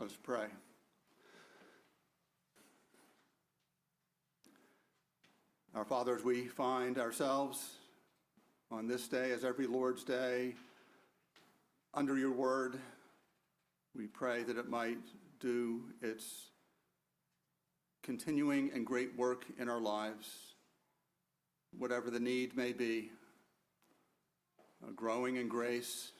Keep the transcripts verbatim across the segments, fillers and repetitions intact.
Let us pray. Our Father, as we find ourselves on this day, as every Lord's Day, under your word, we pray that it might do its continuing and great work in our lives, whatever the need may be, uh, growing in grace,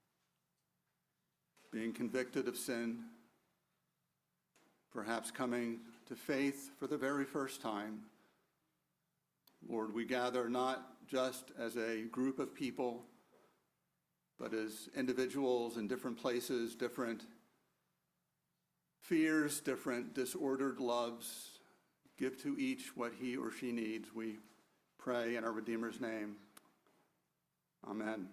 being convicted of sin, perhaps coming to faith for the very first time. Lord, we gather not just as a group of people, but as individuals in different places, different fears, different disordered loves. Give to each what he or she needs. We pray in our Redeemer's name. Amen.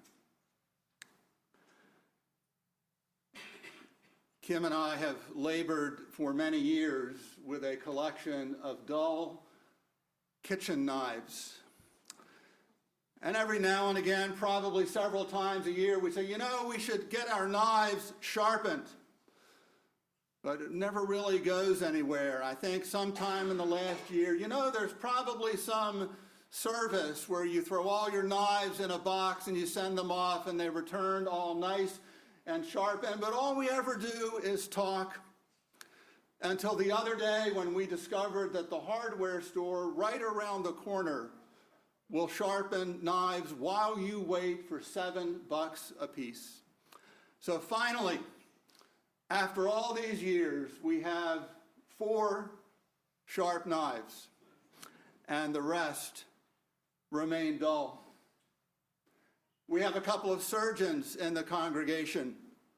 Kim and I have labored for many years with a collection of dull kitchen knives. And every now and again, probably several times a year, we say, you know, we should get our knives sharpened. But it never really goes anywhere. I think sometime in the last year, you know, there's probably some service where you throw all your knives in a box and you send them off and they return all nice and sharpened. But all we ever do is talk, until the other day when we discovered that the hardware store right around the corner will sharpen knives while you wait for seven bucks a piece. So finally, after all these years, we have four sharp knives, and the rest remain dull. We have a couple of surgeons in the congregation.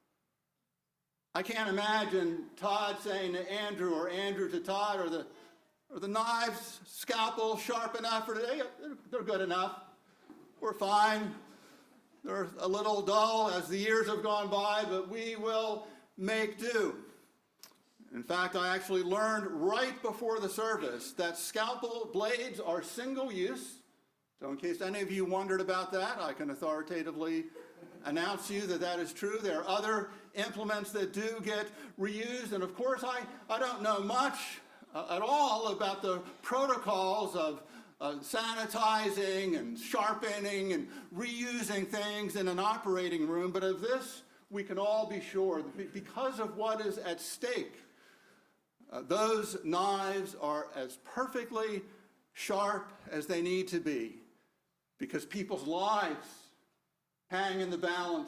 I can't imagine Todd saying to Andrew or Andrew to Todd, or the Are the knives, scalpel, sharp enough for today? They're good enough. We're fine. They're a little dull as the years have gone by, but we will make do. In fact, I actually learned right before the service that scalpel blades are single use. So in case any of you wondered about that, I can authoritatively announce to you that that is true. There are other implements that do get reused. And of course, I, I don't know much uh, at all about the protocols of uh, sanitizing and sharpening and reusing things in an operating room. But of this, we can all be sure that because of what is at stake, uh, those knives are as perfectly sharp as they need to be, because people's lives hang in the balance.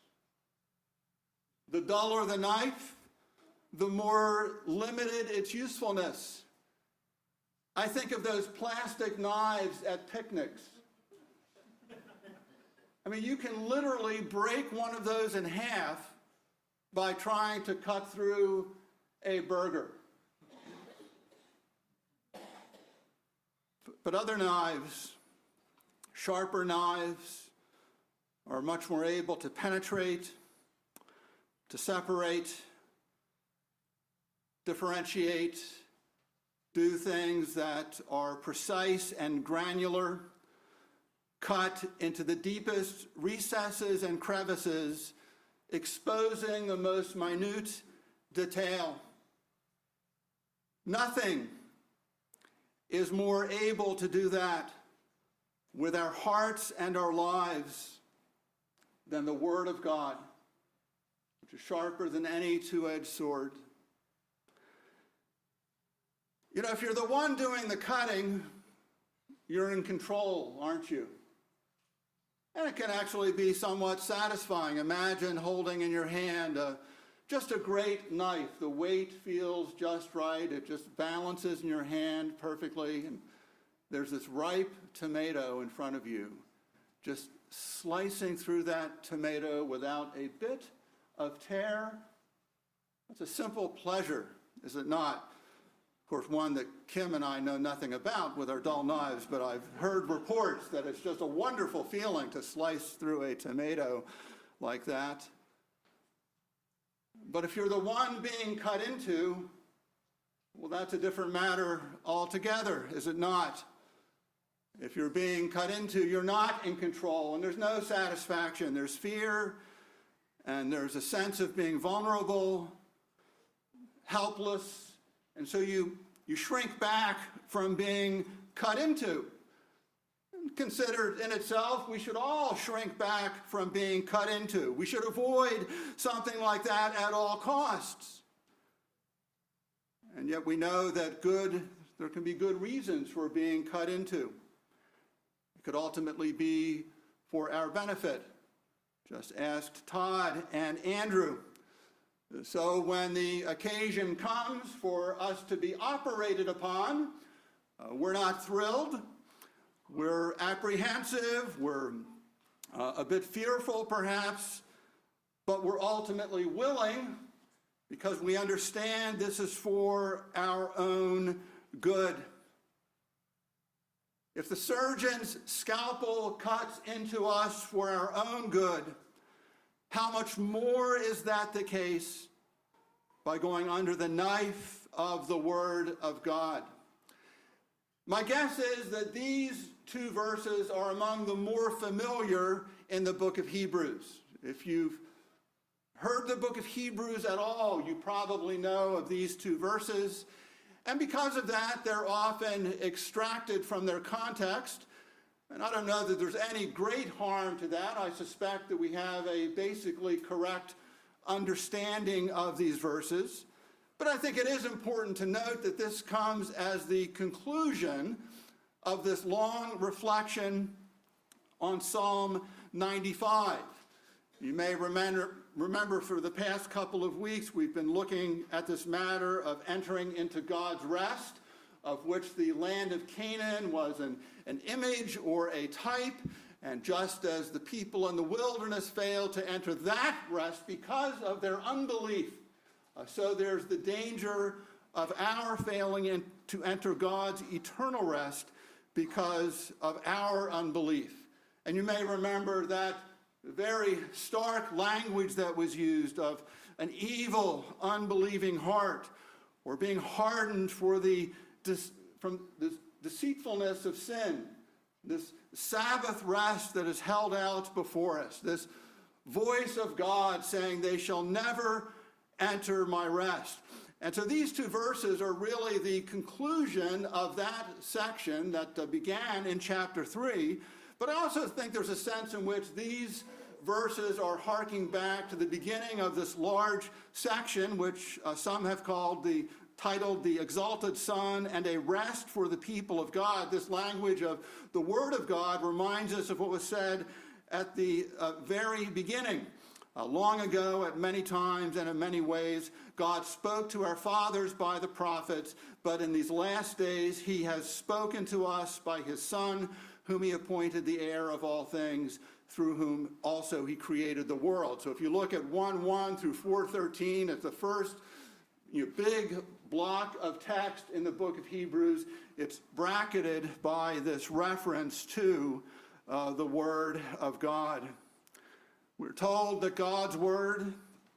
The duller the knife, the more limited its usefulness. I think of those plastic knives at picnics. I mean, you can literally break one of those in half by trying to cut through a burger. But other knives, sharper knives, are much more able to penetrate, to separate, differentiate, do things that are precise and granular, cut into the deepest recesses and crevices, exposing the most minute detail. Nothing is more able to do that with our hearts and our lives than the Word of God, which is sharper than any two-edged sword. You know, if you're the one doing the cutting, you're in control, aren't you? And it can actually be somewhat satisfying. Imagine holding in your hand a, just a great knife. The weight feels just right. It just balances in your hand perfectly. And there's this ripe tomato in front of you, just slicing through that tomato without a bit of tear. It's a simple pleasure, is it not? Of course, one that Kim and I know nothing about with our dull knives, but I've heard reports that it's just a wonderful feeling to slice through a tomato like that. But if you're the one being cut into, well, that's a different matter altogether, is it not? If you're being cut into, you're not in control, and there's no satisfaction. There's fear, and there's a sense of being vulnerable, helpless, and so you, you shrink back from being cut into. Considered in itself, we should all shrink back from being cut into. We should avoid something like that at all costs. And yet we know that good, there can be good reasons for being cut into. It could ultimately be for our benefit. Just asked Todd and Andrew. So when the occasion comes for us to be operated upon, uh, we're not thrilled. We're apprehensive, we're uh, a bit fearful perhaps, but we're ultimately willing because we understand this is for our own good. If the surgeon's scalpel cuts into us for our own good, how much more is that the case by going under the knife of the Word of God? My guess is that these two verses are among the more familiar in the book of Hebrews. If you've heard the book of Hebrews at all, you probably know of these two verses. And because of that, they're often extracted from their context. And I don't know that there's any great harm to that. I suspect that we have a basically correct understanding of these verses. But I think it is important to note that this comes as the conclusion of this long reflection on Psalm ninety-five. You may remember, remember for the past couple of weeks we've been looking at this matter of entering into God's rest, of which the land of Canaan was an, an image or a type, and just as the people in the wilderness failed to enter that rest because of their unbelief, uh, so there's the danger of our failing in, to enter God's eternal rest because of our unbelief. And you may remember that very stark language that was used of an evil, unbelieving heart, or being hardened for the from the deceitfulness of sin, this Sabbath rest that is held out before us, this voice of God saying, "They shall never enter my rest." And so these two verses are really the conclusion of that section that uh, began in chapter three. But I also think there's a sense in which these verses are harking back to the beginning of this large section, which uh, some have called the titled The Exalted Son and a Rest for the People of God. This language of the Word of God reminds us of what was said at the uh, very beginning. Uh, long ago, at many times and in many ways, God spoke to our fathers by the prophets, but in these last days he has spoken to us by his Son, whom he appointed the heir of all things, through whom also he created the world. So if you look at one one through four thirteen, it's the first you know, big block of text in the book of Hebrews. It's bracketed by this reference to uh, the Word of God. We're told that God's Word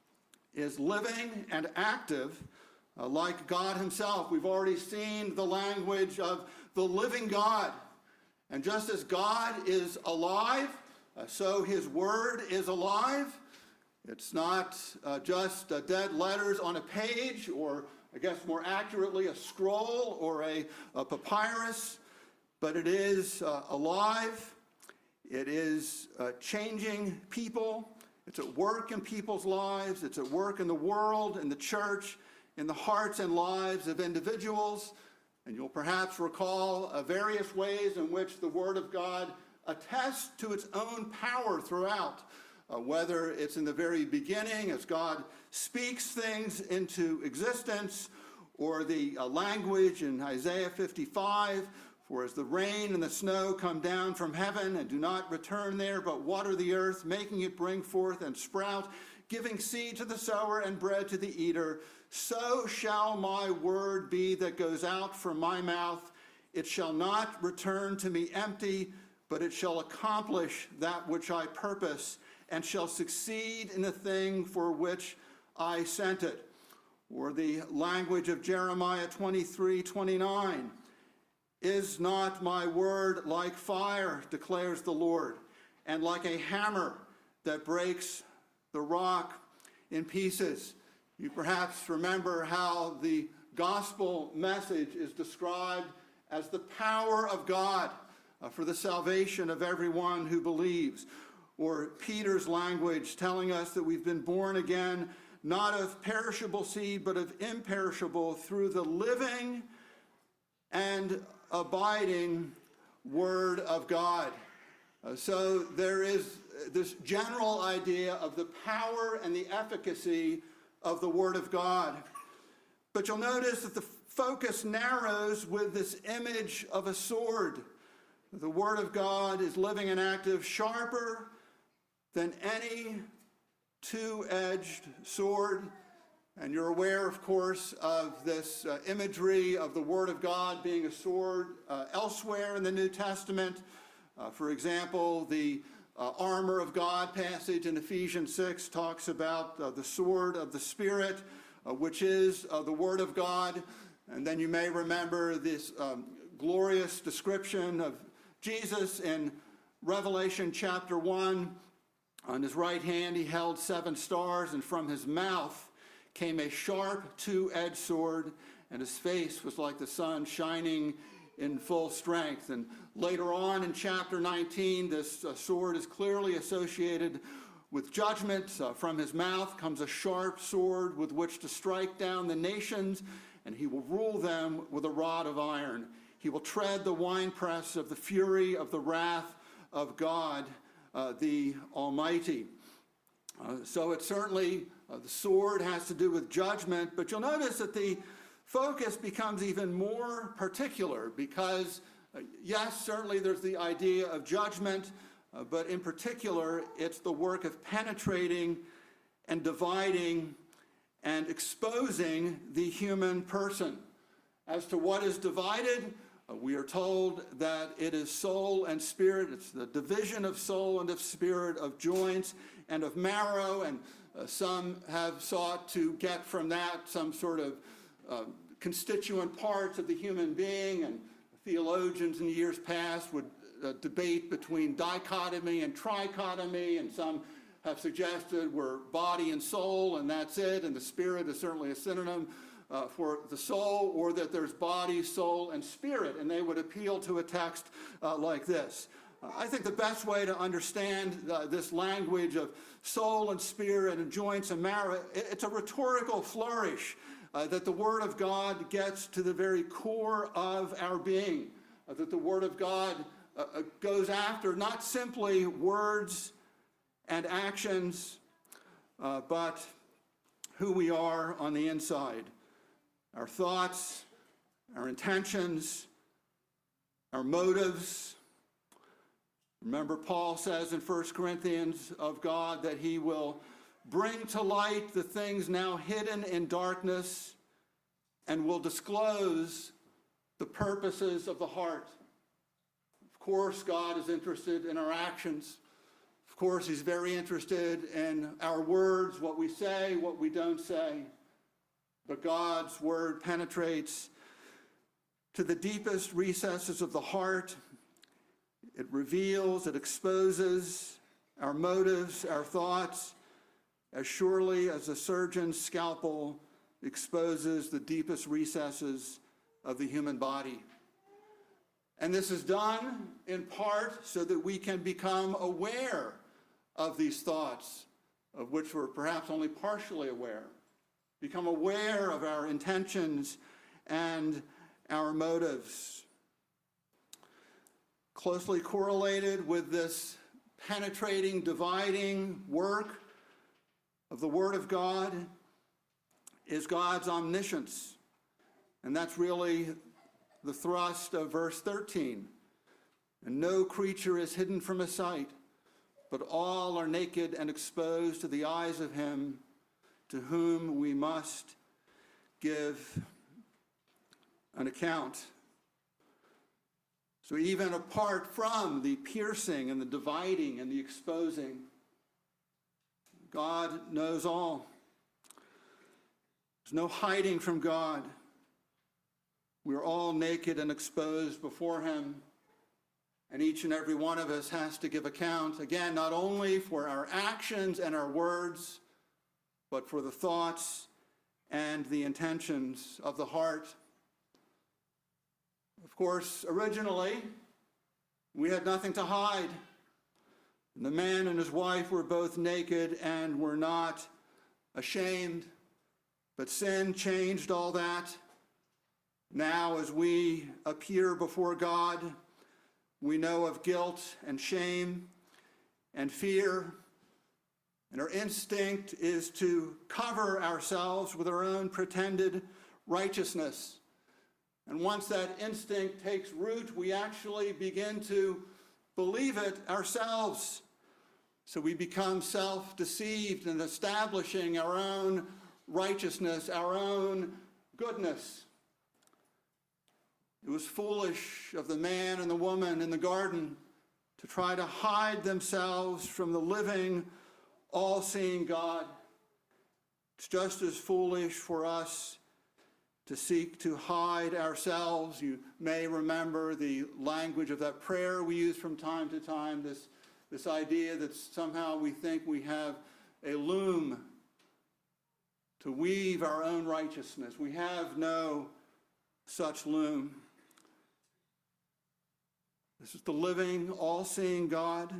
is living and active, uh, like God himself. We've already seen the language of the living God. And just as God is alive, uh, so his Word is alive. It's not uh, just uh, dead letters on a page, or I guess more accurately, a scroll or a, a papyrus, but it is uh, alive. It is uh, changing people. It's at work in people's lives. It's at work in the world, in the church, in the hearts and lives of individuals. And you'll perhaps recall uh, various ways in which the Word of God attests to its own power throughout, uh, whether it's in the very beginning as God speaks things into existence, or the uh, language in Isaiah fifty-five, "For as the rain and the snow come down from heaven and do not return there, but water the earth, making it bring forth and sprout, giving seed to the sower and bread to the eater, so shall my word be that goes out from my mouth. It shall not return to me empty, but it shall accomplish that which I purpose, and shall succeed in the thing for which I sent it." Or the language of Jeremiah twenty-three twenty-nine, "Is not my word like fire, declares the Lord, and like a hammer that breaks the rock in pieces?" You perhaps remember how the gospel message is described as the power of God uh, for the salvation of everyone who believes. Or Peter's language telling us that we've been born again, not of perishable seed, but of imperishable, through the living and abiding Word of God. Uh, so there is this general idea of the power and the efficacy of the Word of God. But you'll notice that the focus narrows with this image of a sword. The Word of God is living and active, sharper than any two-edged sword. And you're aware, of course, of this uh, imagery of the Word of God being a sword uh, elsewhere in the New Testament. Uh, for example, the uh, armor of God passage in Ephesians six talks about uh, the sword of the Spirit, uh, which is uh, the Word of God. And then you may remember this um, glorious description of Jesus in Revelation chapter one. On his right hand he held seven stars, and from his mouth came a sharp two-edged sword, and his face was like the sun shining in full strength. And later on in chapter nineteen, this uh, sword is clearly associated with judgment. Uh, from his mouth comes a sharp sword with which to strike down the nations, and he will rule them with a rod of iron. He will tread the winepress of the fury of the wrath of God, uh, the Almighty. Uh, so it certainly, uh, the sword has to do with judgment, but you'll notice that the focus becomes even more particular because, uh, yes, certainly there's the idea of judgment, uh, but in particular, it's the work of penetrating and dividing and exposing the human person. As to what is divided, uh, we are told that it is soul and spirit. It's the division of soul and of spirit, of joints and of marrow, and uh, some have sought to get from that some sort of uh, constituent parts of the human being, and theologians in years past would uh, debate between dichotomy and trichotomy, and some have suggested we're body and soul and that's it, and the spirit is certainly a synonym uh, for the soul, or that there's body, soul, and spirit, and they would appeal to a text uh, like this. I think the best way to understand uh, this language of soul and spirit and joints and marrow, it's a rhetorical flourish uh, that the Word of God gets to the very core of our being, uh, that the Word of God uh, goes after not simply words and actions, uh, but who we are on the inside, our thoughts, our intentions, our motives. Remember, Paul says in First Corinthians of God that he will bring to light the things now hidden in darkness and will disclose the purposes of the heart. Of course, God is interested in our actions. Of course, he's very interested in our words, what we say, what we don't say. But God's word penetrates to the deepest recesses of the heart. It reveals, it exposes our motives, our thoughts, as surely as a surgeon's scalpel exposes the deepest recesses of the human body. And this is done in part so that we can become aware of these thoughts, of which we're perhaps only partially aware. Become aware of our intentions and our motives. Closely correlated with this penetrating, dividing work of the Word of God is God's omniscience. And that's really the thrust of verse thirteen. And no creature is hidden from his sight, but all are naked and exposed to the eyes of him to whom we must give an account. So even apart from the piercing and the dividing and the exposing, God knows all. There's no hiding from God. We're all naked and exposed before him, and each and every one of us has to give account, again, not only for our actions and our words, but for the thoughts and the intentions of the heart. Of course, originally, we had nothing to hide. The man and his wife were both naked and were not ashamed, but sin changed all that. Now, as we appear before God, we know of guilt and shame and fear, and our instinct is to cover ourselves with our own pretended righteousness. And once that instinct takes root, we actually begin to believe it ourselves. So we become self-deceived in establishing our own righteousness, our own goodness. It was foolish of the man and the woman in the garden to try to hide themselves from the living, all-seeing God. It's just as foolish for us to seek to hide ourselves. You may remember the language of that prayer we use from time to time, this, this idea that somehow we think we have a loom to weave our own righteousness. We have no such loom. This is the living, all-seeing God.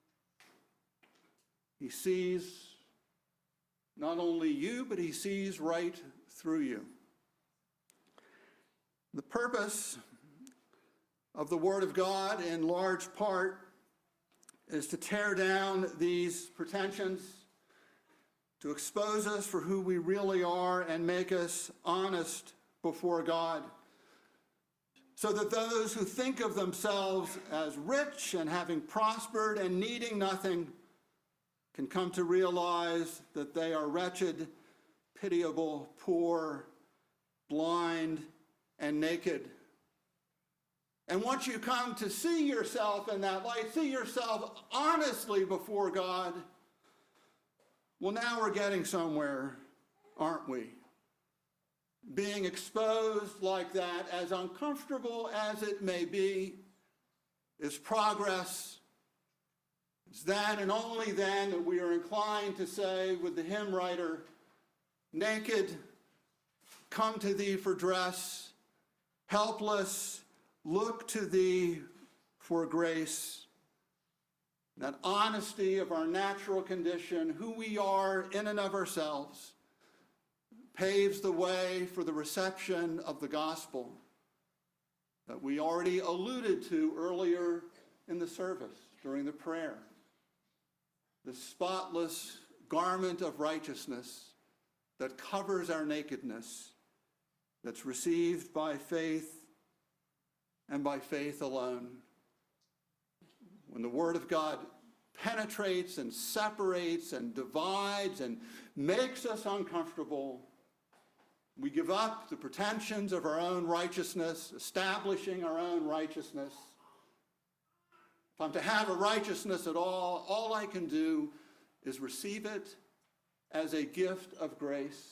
He sees not only you, but he sees right through you. The purpose of the Word of God, in large part, is to tear down these pretensions, to expose us for who we really are, and make us honest before God, so that those who think of themselves as rich and having prospered and needing nothing can come to realize that they are wretched, pitiable, poor, blind, and naked. And once you come to see yourself in that light, see yourself honestly before God, well, now we're getting somewhere, aren't we? Being exposed like that, as uncomfortable as it may be, is progress. It's then and only then that we are inclined to say with the hymn writer, naked, come to thee for dress, helpless, look to thee for grace. That honesty of our natural condition, who we are in and of ourselves, paves the way for the reception of the gospel that we already alluded to earlier in the service during the prayer. The spotless garment of righteousness that covers our nakedness, that's received by faith and by faith alone. When the Word of God penetrates and separates and divides and makes us uncomfortable, we give up the pretensions of our own righteousness, establishing our own righteousness. If I'm to have a righteousness at all, all I can do is receive it as a gift of grace.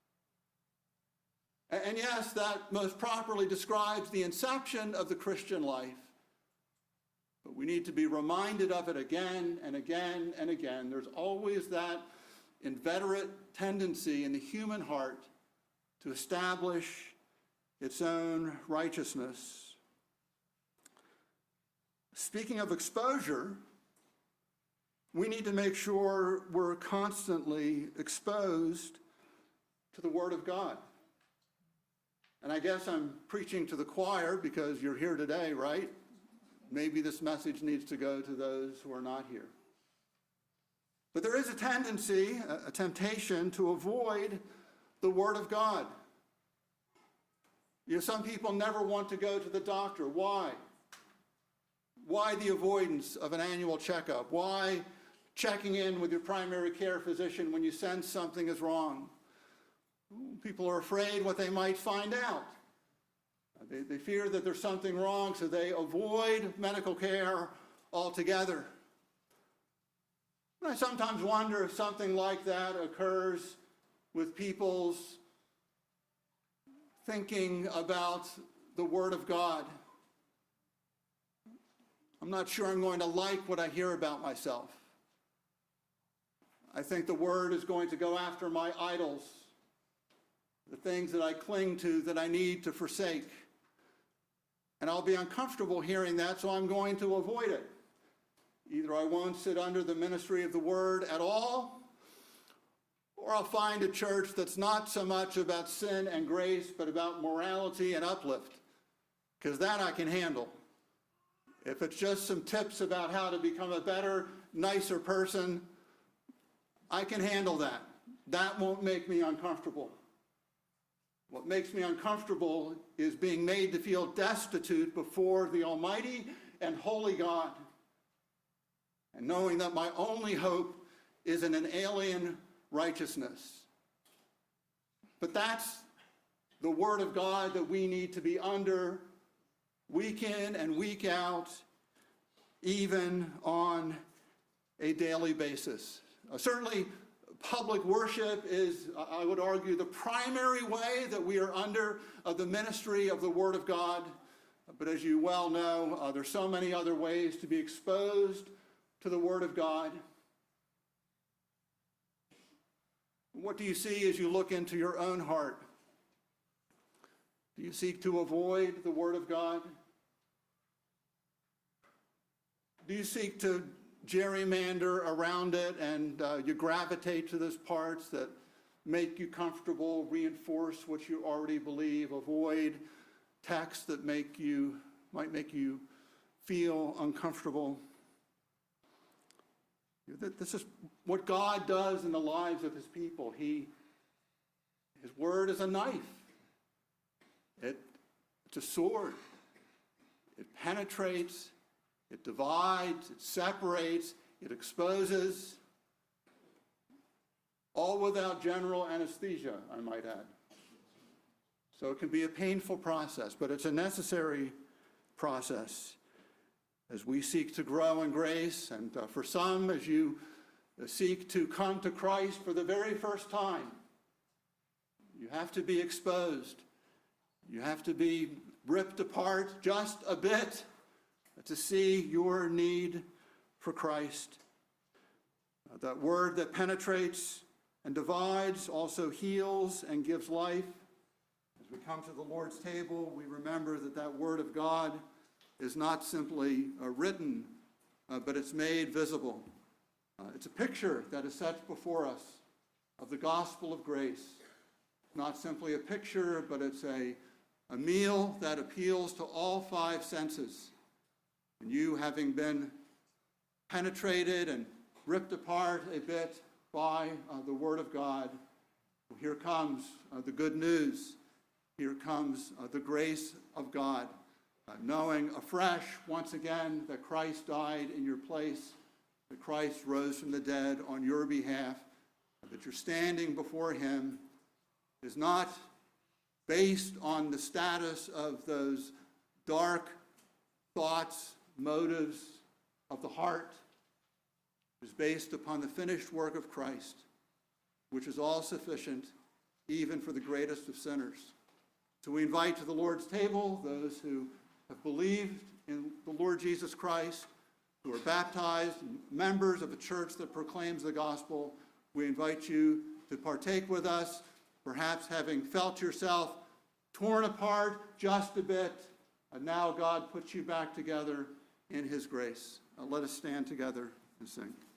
And yes, that most properly describes the inception of the Christian life. But we need to be reminded of it again and again and again. There's always that inveterate tendency in the human heart to establish its own righteousness. Speaking of exposure, we need to make sure we're constantly exposed to the Word of God. And I guess I'm preaching to the choir because you're here today, right? Maybe this message needs to go to those who are not here. But there is a tendency, a temptation to avoid the Word of God. You know, some people never want to go to the doctor. Why? Why the avoidance of an annual checkup? Why checking in with your primary care physician when you sense something is wrong? People are afraid what they might find out. They, they fear that there's something wrong, so they avoid medical care altogether. And I sometimes wonder if something like that occurs with people's thinking about the Word of God. I'm not sure I'm going to like what I hear about myself. I think the Word is going to go after my idols. the things that I cling to that I need to forsake. And I'll be uncomfortable hearing that, so I'm going to avoid it. Either I won't sit under the ministry of the word at all, or I'll find a church that's not so much about sin and grace, but about morality and uplift, because that I can handle. If it's just some tips about how to become a better, nicer person, I can handle that. That won't make me uncomfortable. What makes me uncomfortable is being made to feel destitute before the Almighty and Holy God, and knowing that my only hope is in an alien righteousness. But that's the Word of God that we need to be under week in and week out, even on a daily basis. Uh, certainly, public worship is, I would argue, the primary way that we are under uh, the ministry of the Word of God. But as you well know, uh, there's so many other ways to be exposed to the Word of God. What do you see as you look into your own heart? Do you seek to avoid the Word of God? Do you seek to gerrymander around it and uh, you gravitate to those parts that make you comfortable, reinforce what you already believe, avoid texts that make you, might make you feel uncomfortable? This is what God does in the lives of his people. He, his word is a knife. It, it's a sword. It penetrates, it divides, it separates, it exposes, all without general anesthesia, I might add. So it can be a painful process, but it's a necessary process as we seek to grow in grace, and uh, for some, as you uh, seek to come to Christ for the very first time. You have to be exposed. You have to be ripped apart just a bit to see your need for Christ. Uh, that word that penetrates and divides also heals and gives life. As we come to the Lord's table, we remember that that word of God is not simply uh, written, uh, but it's made visible. Uh, it's a picture that is set before us of the gospel of grace. Not simply a picture, but it's a, a meal that appeals to all five senses. And you, having been penetrated and ripped apart a bit by uh, the Word of God, here comes uh, the good news. Here comes uh, the grace of God. Uh, knowing afresh, once again, that Christ died in your place, that Christ rose from the dead on your behalf, that you're standing before him is not based on the status of those dark thoughts, motives of the heart. It is based upon the finished work of Christ, which is all sufficient, even for the greatest of sinners. So we invite to the Lord's table those who have believed in the Lord Jesus Christ, who are baptized, members of a church that proclaims the gospel. We invite you to partake with us, perhaps having felt yourself torn apart just a bit, and now God puts you back together in his grace. Uh, let us stand together and sing.